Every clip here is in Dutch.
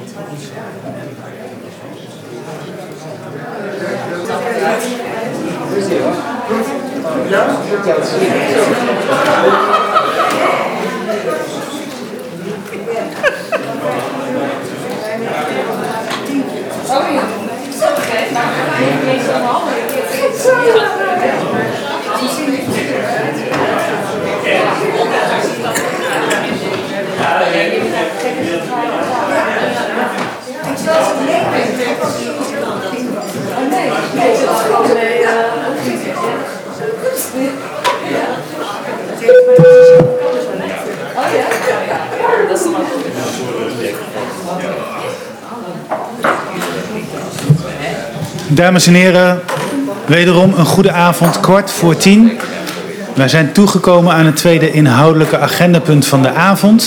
Dames en heren, wederom een goede avond, 9:15. Wij zijn toegekomen aan het tweede inhoudelijke agendapunt van de avond.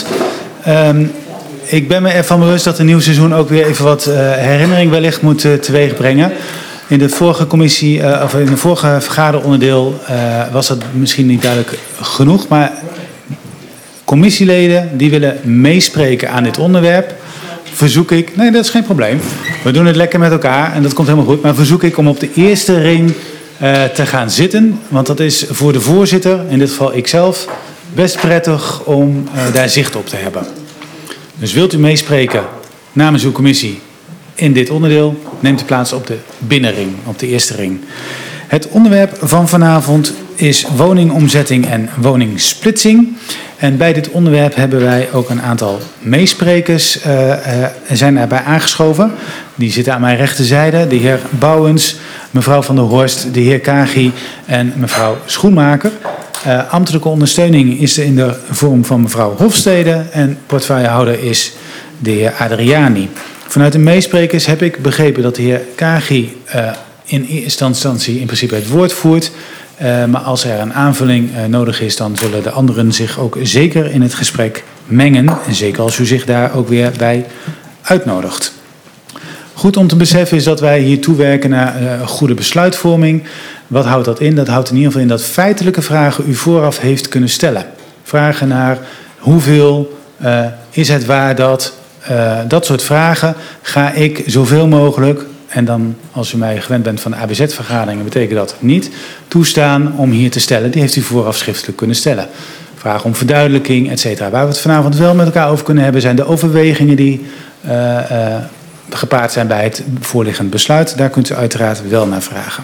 Ik ben me ervan bewust dat een nieuw seizoen ook weer even wat herinnering wellicht moet teweegbrengen. In de vorige commissie, of in de vorige vergaderonderdeel was dat misschien niet duidelijk genoeg, maar commissieleden die willen meespreken aan dit onderwerp, verzoek ik, nee dat is geen probleem, we doen het lekker met elkaar en dat komt helemaal goed, maar verzoek ik om op de eerste ring te gaan zitten, want dat is voor de voorzitter, in dit geval ikzelf, best prettig om daar zicht op te hebben. Dus wilt u meespreken namens uw commissie in dit onderdeel, neemt u plaats op de binnenring, op de eerste ring. Het onderwerp van vanavond is woningomzetting en woningsplitsing. En bij dit onderwerp hebben wij ook een aantal meesprekers zijn daarbij aangeschoven. Die zitten aan mijn rechterzijde. De heer Bouwens, mevrouw Van der Horst, de heer Kagi en mevrouw Schoenmaker. Ambtelijke ondersteuning is er in de vorm van mevrouw Hofstede en portefeuillehouder is de heer Adriani. Vanuit de meesprekers heb ik begrepen dat de heer Kagi in eerste instantie in principe het woord voert. Maar als er een aanvulling nodig is, dan zullen de anderen zich ook zeker in het gesprek mengen. En zeker als u zich daar ook weer bij uitnodigt. Goed om te beseffen is dat wij hier toewerken naar goede besluitvorming. Wat houdt dat in? Dat houdt in ieder geval in dat feitelijke vragen u vooraf heeft kunnen stellen. Vragen naar hoeveel is het waar dat soort vragen ga ik zoveel mogelijk, en dan als u mij gewend bent van de ABZ-vergaderingen betekent dat niet, toestaan om hier te stellen. Die heeft u vooraf schriftelijk kunnen stellen. Vragen om verduidelijking, et cetera. Waar we het vanavond wel met elkaar over kunnen hebben zijn de overwegingen die gepaard zijn bij het voorliggend besluit. Daar kunt u uiteraard wel naar vragen.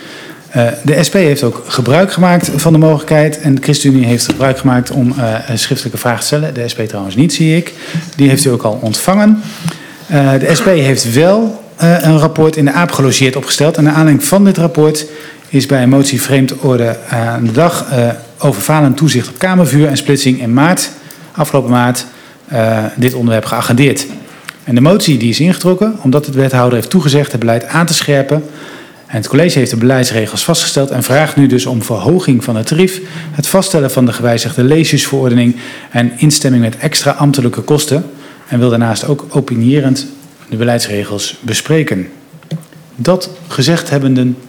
De SP heeft ook gebruik gemaakt van de mogelijkheid en de ChristenUnie heeft gebruik gemaakt om een schriftelijke vraag te stellen. De SP trouwens niet, zie ik. Die heeft u ook al ontvangen. De SP heeft wel een rapport in de AAP gelogeerd opgesteld. En naar aanleiding van dit rapport is bij een motie vreemdorde aan de dag over falend toezicht op kamervuur en splitsing in maart, afgelopen maart, dit onderwerp geagendeerd. En de motie die is ingetrokken omdat de wethouder heeft toegezegd het beleid aan te scherpen. En het college heeft de beleidsregels vastgesteld en vraagt nu dus om verhoging van het tarief, het vaststellen van de gewijzigde leesjesverordening en instemming met extra ambtelijke kosten. En wil daarnaast ook opinierend de beleidsregels bespreken. Dat gezegd hebbenden,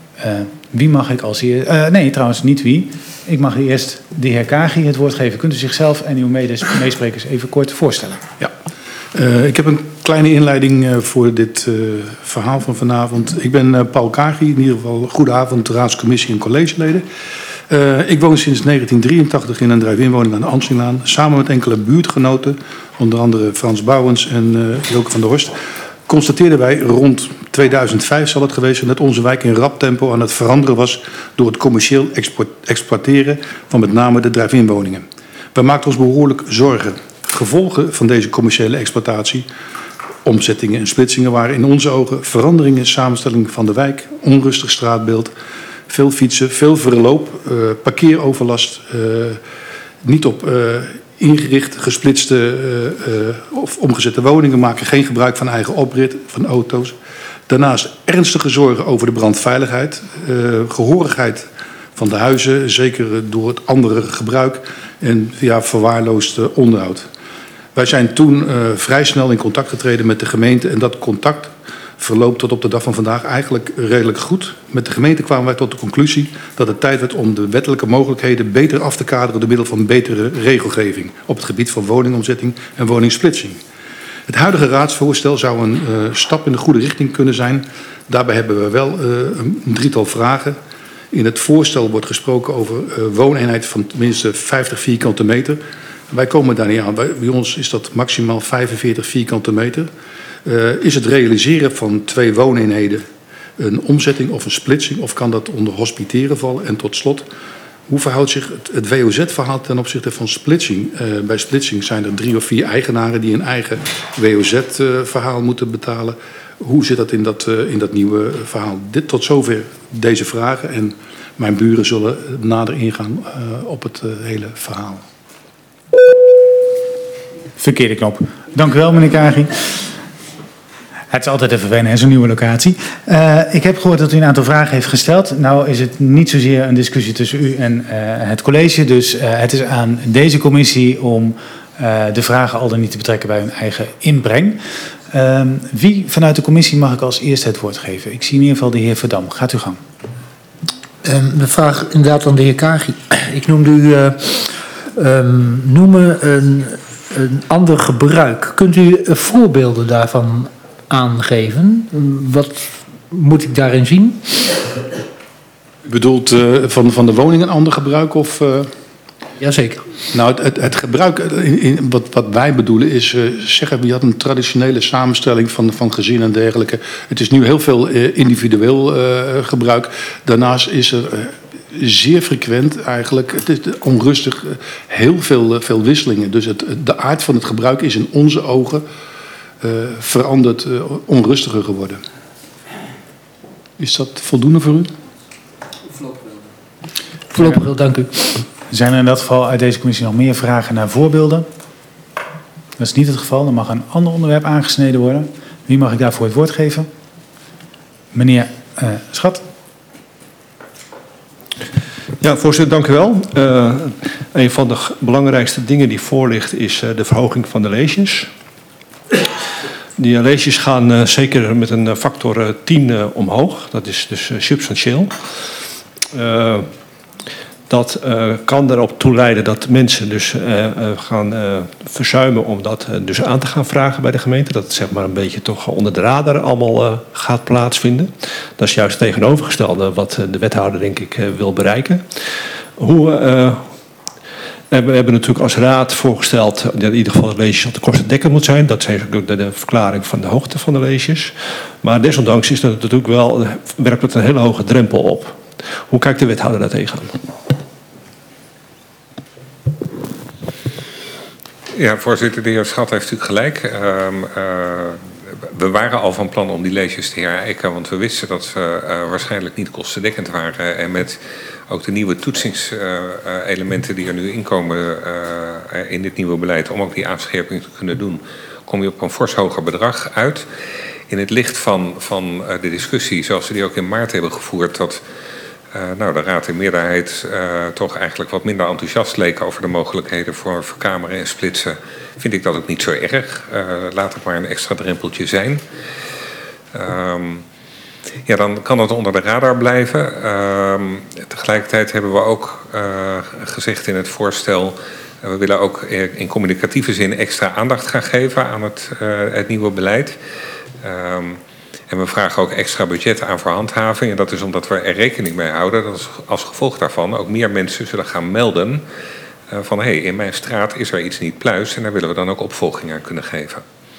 wie mag ik als eerst... nee, trouwens niet wie. Ik mag eerst de heer Kagi het woord geven. Kunt u zichzelf en uw meesprekers even kort voorstellen? Ja. Ik heb een kleine inleiding voor dit verhaal van vanavond. Ik ben Paul Kagi, in ieder geval goedenavond, raadscommissie en collegeleden. Ik woon sinds 1983 in een drive-in woning aan de Amsterdamlaan. Samen met enkele buurtgenoten, onder andere Frans Bouwens en Joke van der Horst, constateerden wij rond 2005 zal het geweest zijn dat onze wijk in rap tempo aan het veranderen was door het commercieel exploiteren van met name de drive-in woningen. We maakten ons behoorlijk zorgen. Gevolgen van deze commerciële exploitatie, omzettingen en splitsingen waren in onze ogen veranderingen in samenstelling van de wijk, onrustig straatbeeld, veel fietsen, veel verloop, parkeeroverlast, niet op ingericht, gesplitste of omgezette woningen, maken geen gebruik van eigen oprit van auto's. Daarnaast ernstige zorgen over de brandveiligheid, gehoorigheid van de huizen, zeker door het andere gebruik en verwaarloosd onderhoud. Wij zijn toen vrij snel in contact getreden met de gemeente en dat contact verloopt tot op de dag van vandaag eigenlijk redelijk goed. Met de gemeente kwamen wij tot de conclusie dat het tijd werd om de wettelijke mogelijkheden beter af te kaderen door middel van betere regelgeving op het gebied van woningomzetting en woningsplitsing. Het huidige raadsvoorstel zou een stap in de goede richting kunnen zijn. Daarbij hebben we wel een drietal vragen. In het voorstel wordt gesproken over wooneenheid van tenminste 50 vierkante meter. Wij komen daar niet aan. Bij ons is dat maximaal 45 vierkante meter. Is het realiseren van 2 wooneenheden een omzetting of een splitsing, of kan dat onder hospiteren vallen? En tot slot, hoe verhoudt zich het WOZ-verhaal ten opzichte van splitsing? Bij splitsing zijn er 3 of 4 eigenaren die een eigen WOZ-verhaal moeten betalen. Hoe zit dat in dat nieuwe verhaal? Tot zover deze vragen en mijn buren zullen nader ingaan op het hele verhaal. Verkeerde knop. Dank u wel, meneer Kagi. Het is altijd even wennen, zo'n nieuwe locatie. Ik heb gehoord dat u een aantal vragen heeft gesteld. Nou is het niet zozeer een discussie tussen u en het college. Dus het is aan deze commissie om de vragen al dan niet te betrekken bij hun eigen inbreng. Wie vanuit de commissie mag ik als eerste het woord geven? Ik zie in ieder geval de heer Verdam. Gaat uw gang. De vraag inderdaad aan de heer Kagi. Ik noemde u noemen een ander gebruik. Kunt u voorbeelden daarvan aangeven? Wat moet ik daarin zien? U bedoelt van de woning een ander gebruik of... Jazeker. Nou, het gebruik, wat wij bedoelen is, zeggen, je had een traditionele samenstelling van gezin en dergelijke. Het is nu heel veel individueel gebruik. Daarnaast is er zeer frequent eigenlijk, het is onrustig, heel veel wisselingen. Dus de aard van het gebruik is in onze ogen veranderd, onrustiger geworden. Is dat voldoende voor u? Voorlopig wel, dank u. Zijn er in dat geval uit deze commissie nog meer vragen naar voorbeelden? Dat is niet het geval. Dan mag een ander onderwerp aangesneden worden. Wie mag ik daarvoor het woord geven? Meneer Schat. Ja, voorzitter, dank u wel. Een van de belangrijkste dingen die voor ligt is de verhoging van de leesjes. Die leesjes gaan zeker met een factor 10 omhoog. Dat is dus substantieel. Dat kan erop toe leiden dat mensen dus gaan verzuimen om dat dus aan te gaan vragen bij de gemeente. Dat het zeg maar een beetje toch onder de radar allemaal gaat plaatsvinden. Dat is juist het tegenovergestelde wat de wethouder denk ik wil bereiken. We hebben natuurlijk als raad voorgesteld dat in ieder geval de leesjes op de kostendekkend moet zijn. Dat is ook de verklaring van de hoogte van de leesjes. Maar desondanks is dat natuurlijk wel, werkt het een hele hoge drempel op. Hoe kijkt de wethouder daar tegenaan? Ja, voorzitter, de heer Schat heeft natuurlijk gelijk. We waren al van plan om die leesjes te herijken, want we wisten dat ze waarschijnlijk niet kostendekkend waren. En met ook de nieuwe toetsingselementen die er nu inkomen in dit nieuwe beleid, om ook die aanscherping te kunnen doen, kom je op een fors hoger bedrag uit. In het licht van de discussie, zoals we die ook in maart hebben gevoerd, dat de raad in meerderheid toch eigenlijk wat minder enthousiast leek over de mogelijkheden voor verkameren en splitsen, vind ik dat ook niet zo erg. Laat het maar een extra drempeltje zijn. Dan kan het onder de radar blijven. Tegelijkertijd hebben we ook gezegd in het voorstel, we willen ook in communicatieve zin extra aandacht gaan geven aan het nieuwe beleid. En we vragen ook extra budget aan voor handhaving. En dat is omdat we er rekening mee houden dat als gevolg daarvan ook meer mensen zullen gaan melden van in mijn straat is er iets niet pluis en daar willen we dan ook opvolging aan kunnen geven.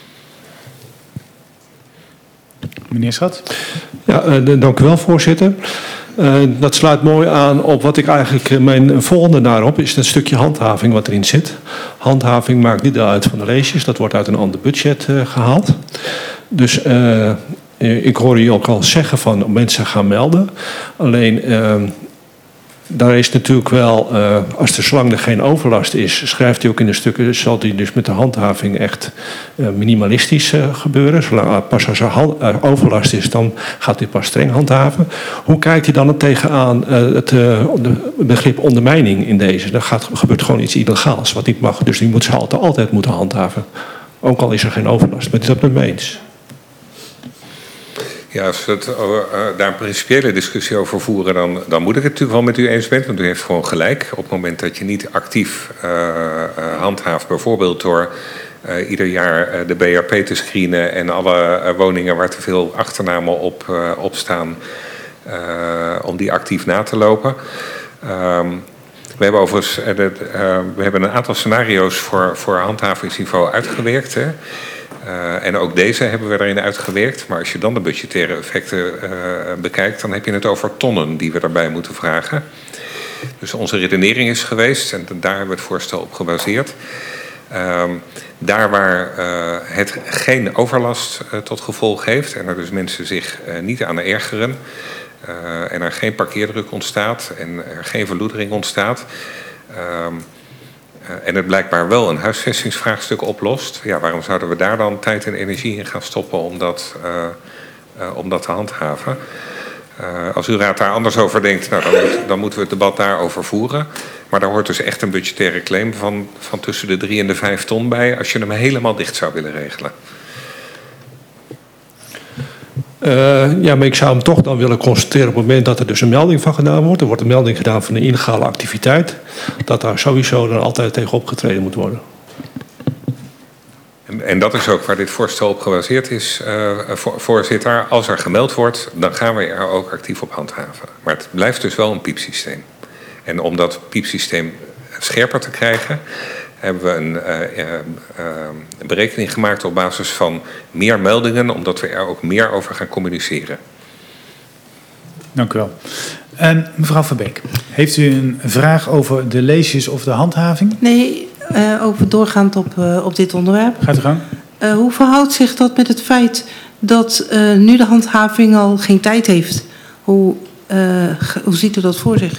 Meneer Schat. Ja, dank u wel, voorzitter. Dat sluit mooi aan op wat ik eigenlijk mijn volgende daarop is, dat stukje handhaving wat erin zit. Handhaving maakt niet deel uit van de leesjes, dat wordt uit een ander budget gehaald. Dus ik hoor u ook al zeggen van mensen gaan melden. Alleen daar is natuurlijk wel, zolang er geen overlast is, schrijft u ook in de stukken, zal die dus met de handhaving echt minimalistisch gebeuren. Zolang pas als er overlast is, dan gaat u pas streng handhaven. Hoe kijkt u dan tegenaan het begrip ondermijning in deze? Er gebeurt gewoon iets illegaals wat niet mag. Dus die moet ze altijd moeten handhaven. Ook al is er geen overlast. Bent u dat met me eens? Ja, als we daar een principiële discussie over voeren, dan moet ik het natuurlijk wel met u eens zijn. Want u heeft gewoon gelijk. Op het moment dat je niet actief handhaaft, bijvoorbeeld door ieder jaar de BRP te screenen en alle woningen waar te veel achternamen op staan, om die actief na te lopen. We hebben overigens we hebben een aantal scenario's voor handhavingsniveau uitgewerkt. Hè. En ook deze hebben we erin uitgewerkt. Maar als je dan de budgettaire effecten bekijkt, dan heb je het over tonnen die we daarbij moeten vragen. Dus onze redenering is geweest, en daar hebben we het voorstel op gebaseerd. Daar waar het geen overlast tot gevolg heeft en er dus mensen zich niet aan ergeren, en er geen parkeerdruk ontstaat en er geen verloedering ontstaat, en het blijkbaar wel een huisvestingsvraagstuk oplost, ja, waarom zouden we daar dan tijd en energie in gaan stoppen om dat te handhaven? Als uw raad daar anders over denkt, nou, dan moeten we het debat daarover voeren. Maar daar hoort dus echt een budgettaire claim van tussen de 3 en de 5 ton bij, als je hem helemaal dicht zou willen regelen. Ja, maar ik zou hem toch dan willen constateren op het moment dat er dus een melding van gedaan wordt. Er wordt een melding gedaan van een illegale activiteit. Dat daar sowieso dan altijd tegen opgetreden moet worden. En dat is ook waar dit voorstel op gebaseerd is, voorzitter. Als er gemeld wordt, dan gaan we er ook actief op handhaven. Maar het blijft dus wel een piepsysteem. En om dat piepsysteem scherper te krijgen, hebben we een berekening gemaakt op basis van meer meldingen, omdat we er ook meer over gaan communiceren. Dank u wel. En mevrouw Verbeek, heeft u een vraag over de leesjes of de handhaving? Nee, over doorgaand op dit onderwerp. Gaat u gang. Hoe verhoudt zich dat met het feit dat nu de handhaving al geen tijd heeft? Hoe ziet u dat voor zich?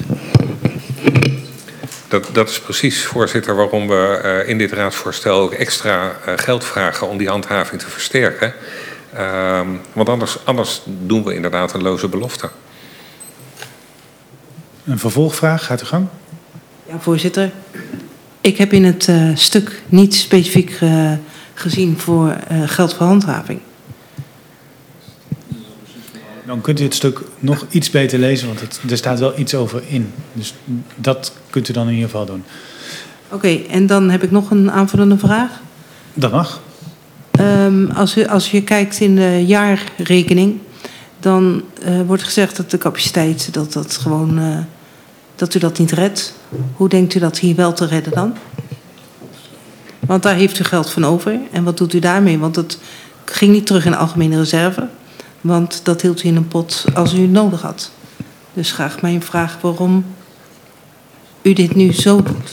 Dat is precies, voorzitter, waarom we in dit raadsvoorstel ook extra geld vragen om die handhaving te versterken. Want anders doen we inderdaad een loze belofte. Een vervolgvraag, gaat u gang. Ja, voorzitter. Ik heb in het stuk niet specifiek gezien voor geld voor handhaving. Dan kunt u het stuk nog iets beter lezen, want er staat wel iets over in. Dus dat kunt u dan in ieder geval doen. Oké, en dan heb ik nog een aanvullende vraag. Dat mag. Als je kijkt in de jaarrekening, dan wordt gezegd dat de capaciteit, dat u dat niet redt. Hoe denkt u dat hier wel te redden dan? Want daar heeft u geld van over. En wat doet u daarmee? Want het ging niet terug in de algemene reserve. Want dat hield u in een pot als u het nodig had. Dus graag mijn vraag waarom u dit nu zo doet.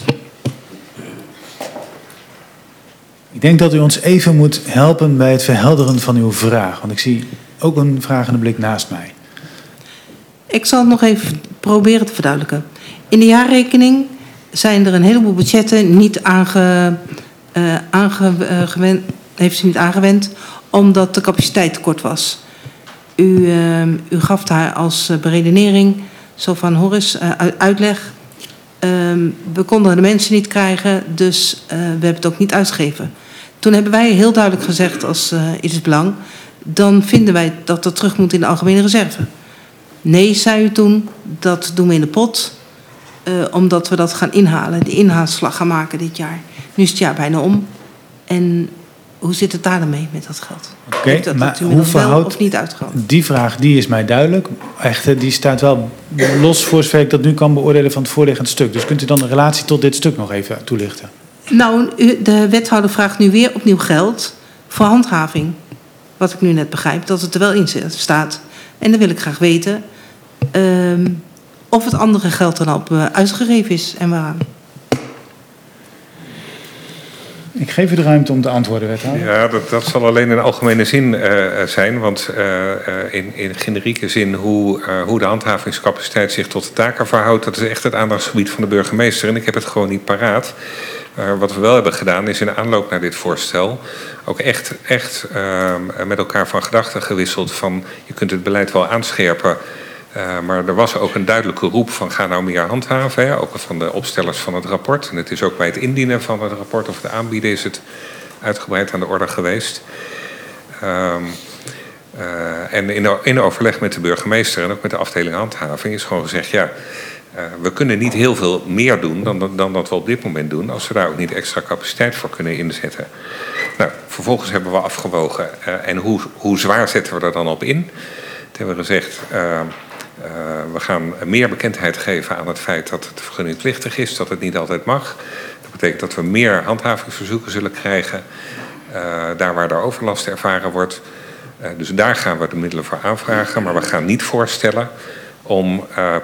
Ik denk dat u ons even moet helpen bij het verhelderen van uw vraag. Want ik zie ook een vragende blik naast mij. Ik zal het nog even proberen te verduidelijken. In de jaarrekening zijn er een heleboel budgetten niet heeft u niet aangewend, omdat de capaciteit tekort was. U gaf daar als beredenering, zo van Horus, uitleg. We konden de mensen niet krijgen, dus we hebben het ook niet uitgegeven. Toen hebben wij heel duidelijk gezegd als Ieders Belang, dan vinden wij dat het terug moet in de algemene reserve. Nee, zei u toen, dat doen we in de pot, omdat we dat gaan inhalen, de inhaalslag gaan maken dit jaar. Nu is het jaar bijna om. En hoe zit het daar dan mee met dat geld? Oké, maar hoe verhoudt of niet uitgehouden? Die vraag, die is mij duidelijk. Echter, die staat wel los voor zover ik dat nu kan beoordelen van het voorliggend stuk. Dus kunt u dan de relatie tot dit stuk nog even toelichten? Nou, de wethouder vraagt nu weer opnieuw geld voor handhaving. Wat ik nu net begrijp, dat het er wel in staat. En dan wil ik graag weten of het andere geld dan op uitgegeven is en waaraan. Ik geef u de ruimte om te antwoorden, wethouder. Ja, dat zal alleen in algemene zin zijn. Want in generieke zin hoe de handhavingscapaciteit zich tot de taken verhoudt, dat is echt het aandachtsgebied van de burgemeester. En ik heb het gewoon niet paraat. Wat we wel hebben gedaan is in aanloop naar dit voorstel ook echt met elkaar van gedachten gewisseld van je kunt het beleid wel aanscherpen. Maar er was ook een duidelijke roep van ga nou meer handhaven. Hè? Ook van de opstellers van het rapport. En het is ook bij het indienen van het rapport of het aanbieden is het uitgebreid aan de orde geweest. En in overleg met de burgemeester en ook met de afdeling handhaving is gewoon gezegd ja, we kunnen niet heel veel meer doen dan dat we op dit moment doen, als we daar ook niet extra capaciteit voor kunnen inzetten. Nou, vervolgens hebben we afgewogen en hoe zwaar zetten we er dan op in? Toen hebben we gezegd, we gaan meer bekendheid geven aan het feit dat het vergunningplichtig is, dat het niet altijd mag. Dat betekent dat we meer handhavingsverzoeken zullen krijgen, daar waar er overlast ervaren wordt. Dus daar gaan we de middelen voor aanvragen, maar we gaan niet voorstellen om